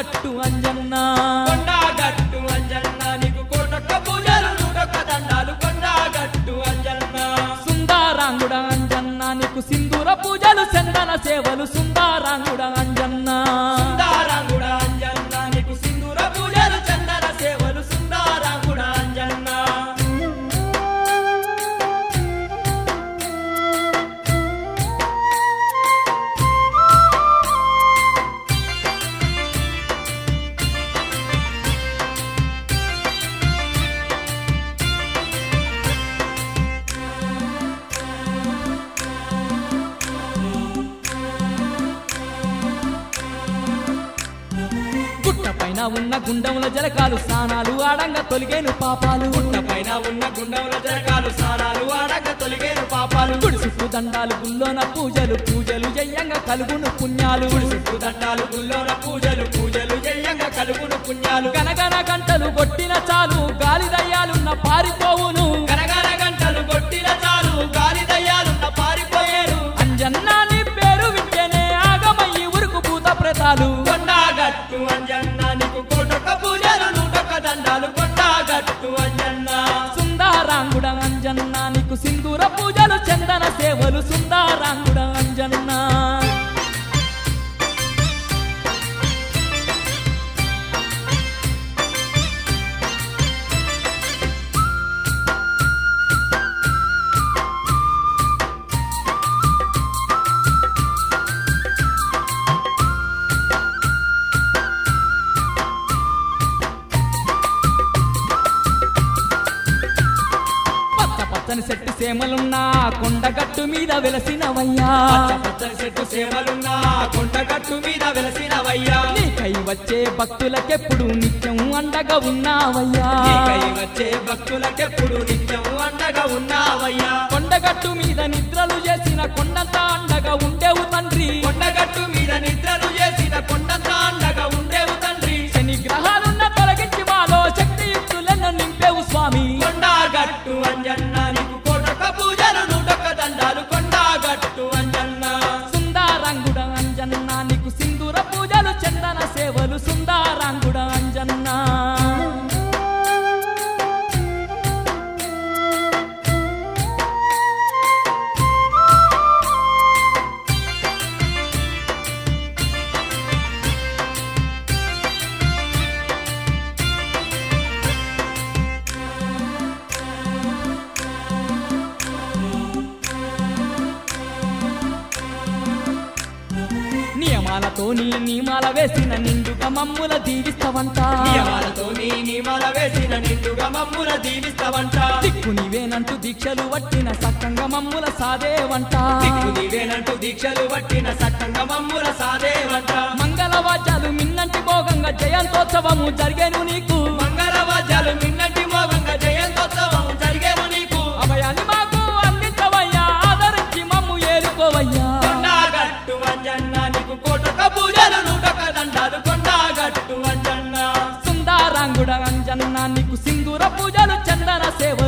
కొండగట్టు అంజన్న కొండగట్టు అంజన్న నీకు కోటొక్క పూజలు నూటొక్క దండాలు కొండగట్టు అంజన్న సుందరాంగుడ అంజన్న నీకు సింధూర పూజలు చందన సేవలు సుందరాంగుడ అంజన్న సుందరాంగుడ అంజన్న నీకు సింధూర పూజలు చందన సేవలు సుందరాంగుడ అంజన్న పైన ఉన్న గుండముల జలకాలు స్నానాలు ఆడంగా తొలిగేను పాపాలు పైన ఉన్న గుండంలో జరగాలు స్నానాలు ఆడక తొలిగేను పాపాలు గుడి చుట్టూ దండాలు గుల్లోన పూజలు పూజలు జయ్యంగా కలుగును పుణ్యాలు చుట్టూ దండాలు గుల్లోన పూజలు పూజలు జయంగా కలుగును పుణ్యాలు గనగన గంటలు కొట్టిన చాలు గాలి దయ్యాలున్న పారిపోవును గనగన గంటలు కొట్టిన చాలు గాలి దయ్యాలున్న పారిపోయేరు అంజన్నా నీ పేరు వింటేనే ఆగమయ్యి ఉరుకు పూత ప్రేతాలు కొండగట్టు అంజన్న నీకు కోటొక్క పూజలు నూటొక్క దండాలు కొండగట్టు అంజన్న సుందరాంగుడ అంజన్న నీకు సింధూర పూజలు చందన సేవలు సుందరాంగుడ అంజన్న పచ్చని చెట్టు సేమలున్నా కొండగట్టు మీద వెలసినవయ్యా పచ్చని చెట్టు సేవలున్నా కొండగట్టు మీద వెలసినవయ్యా నీకై వచ్చే భక్తులకెప్పుడు నిత్యం అండగా ఉన్నావయ్యా నీకై వచ్చే భక్తులకెప్పుడు నిత్యం అండగా ఉన్నావయ్యా కొండగట్టు మీద నిద్రలు చేసిన కొండంత అండగా ఉండేవు తండ్రి కొండగట్టు మీద నిద్రలు చేసిన కొండంత అండగా ఉండేవు తండ్రి శని గ్రహాలున్న తొలగించి మాలో శక్తియుక్తులను నింపేవు స్వామి కొండగట్టు అంజన్న నీకు కోటొక్క పూజలు నూటొక్క దండాలు కొండగట్టు అంజన్న సుందరాంగుడ అంజన్న నీకు సింధూర పూజలు చందన సేవలు సుందరాంగుడ అంజన్న నియమాలతో నీ నియమాల వేసిన నిండుగా మమ్ముల దీవిస్తవంట నియమాలతో నీ నియమాల వేసిన నిండుగా మమ్ముల దీవిస్తవంట దిక్కు నీవేనంటూ దీక్షలు పట్టిన సక్కంగా మమ్ముల సాదేవంట దిక్కు నీవేనంటూ దీక్షలు పట్టిన సక్కంగా మమ్ముల సాదేవంట మంగళవాద్యాలు మిన్నంటి భోగంగా జయంతోత్సవము జరిగేను నీకు మంగళవాద్యాలు మిన్నటి మోగంగా జయంతోత్సవం జరిగేను నీకు అభయాన్ని మాకు అందించవయ్యా ఆదరించి మమ్ము ఏలుకోవయ్యా కొండగట్టు అంజన్న నీకు కోటొక్క పూజలు నూటొక్క దండాలు కొండగట్టు అంజన్న సుందరాంగుడ అంజన్న నీకు సింధూర పూజలు చందన సేవ